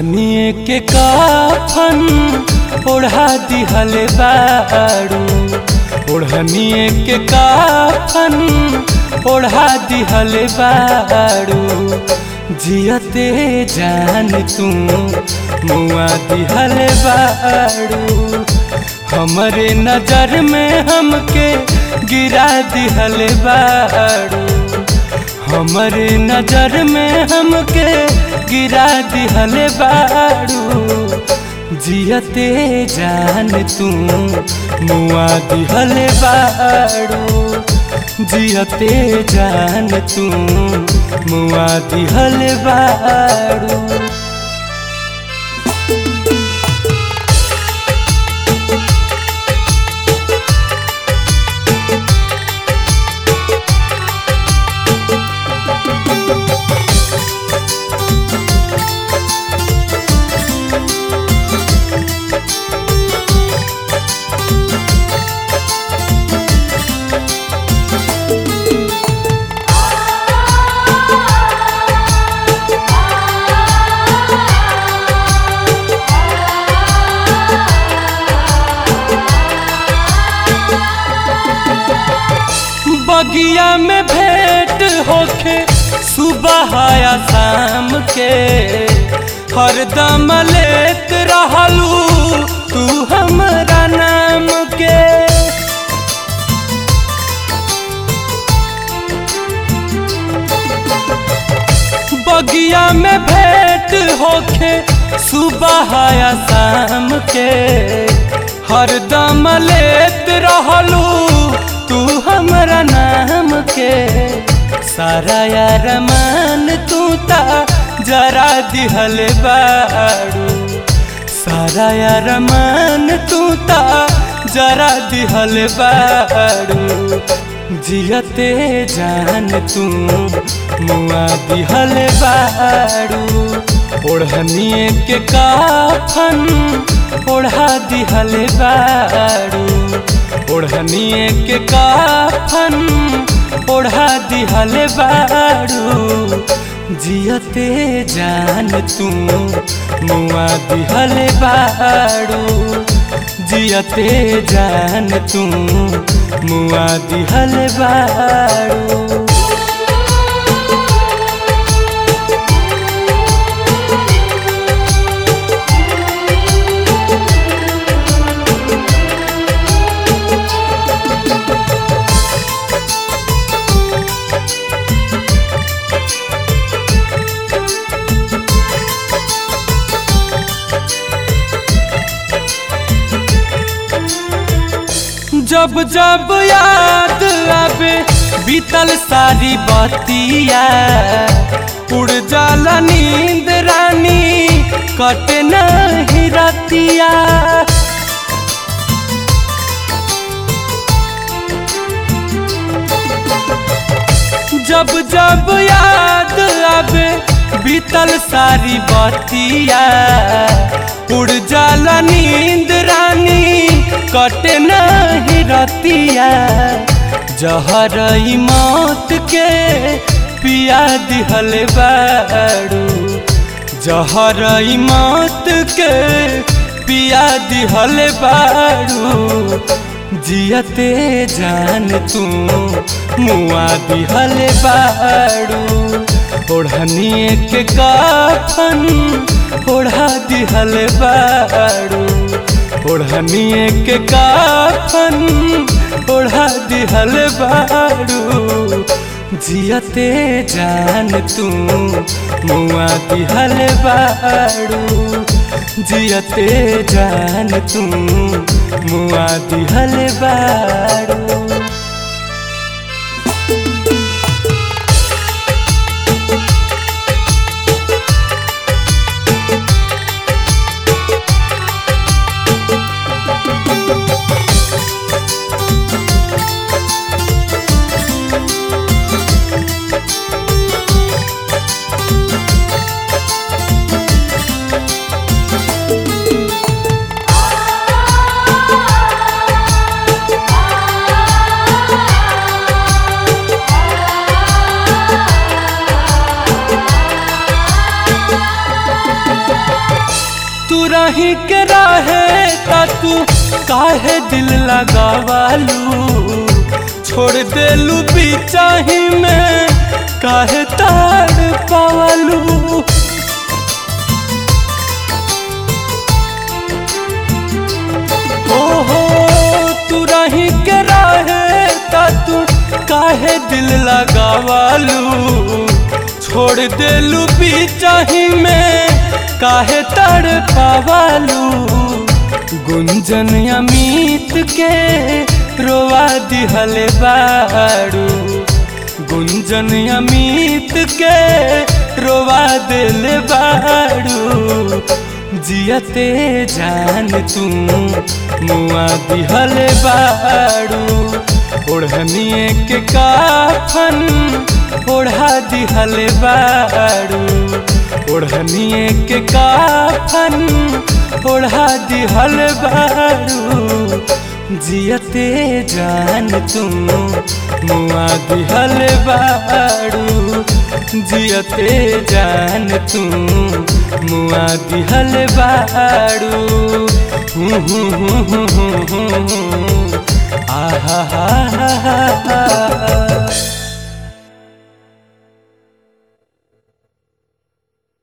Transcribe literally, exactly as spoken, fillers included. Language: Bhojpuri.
ओढ़निए के काफन ओढ़ा दिहले बाड़ू, ओढ़निए के काफन ओढ़ा दिहले बाड़ू, जियते जान तू मुआ दिहले बाड़ू, हमरे नजर में हमके गिरा दिहले बाड़ू, हमरे नजर में हमके गिरा दिहले बाड़ू, जियते जान तू मुआ दिहले बाड़ू, जियते जान तू मुआ दिहले बाड़ू। बगिया में भेंट होके सुबह या शाम के, हरदम लेत रहलू तू हमरा नाम के, बगिया में भेंट होके सुबह या शाम के, हरदम लेत रहलू तू हमरा नाम के, सारा यार मान तू ता जरा दिहले बाड़ू, सारा यार मान तू ता जरा दिहले बाड़ू, जियते जान तू मुआ दिहले बाड़ू, ओढ़निए के काफन ओढ़ा दिहले बाड़ू, ओढ़निए के काफन ओढ़ा दिहले बाड़ू, जियते जान तू मुआ दिहले बाड़ू, जियते जान तू मुआ दिहले बाड़ू। जब जब याद आवे बीतल सारी बतिया, उड़ जाला नींद रानी कटे नहीं रतिया, जब जब याद आवे बीतल सारी बतिया, उड़ जाला नींद रानी कटे नहीं रतिया, जहर मौत के पिया दिहले बाड़ू, जहर मौत के पिया दिहले बाड़ू, जियते जान तू मुआ दिहले बाड़ू, ओढ़निए के काफन ओढ़ा दिहले बाड़ू, ओढ़निए के काफन ओढ़ा दिहले बाड़ू, जियते जान तू मुआ दिहले बाड़ू, जियते जान तू मुआ दिहले बाड़ू। Ah रही के रहे ता तू काहे दिल लगावालू, छोड़ देलू बीचाही में काहे ताड़ पावालू। ओहो तू रही के रहे ता तू काहे दिल लगावालू, छोड़ देलू बीचाही में काहे तड़ पावालू। गुंजन अमित के रोवा दिहले बाड़ू, गुंजन अमित के रोवा दिल बाड़ू। जियते जान तू मुआ दिहले बाड़ू, ओढ़निए के काफन ओढ़ा दिहले बाड़ू, ओढ़निए के काफन ओढ़ा दिहल बाड़ू। जियते जान तू मुआ दिहल बाड़ू, जियते जान तू मुआ दिहल बाड़ू। आहा हा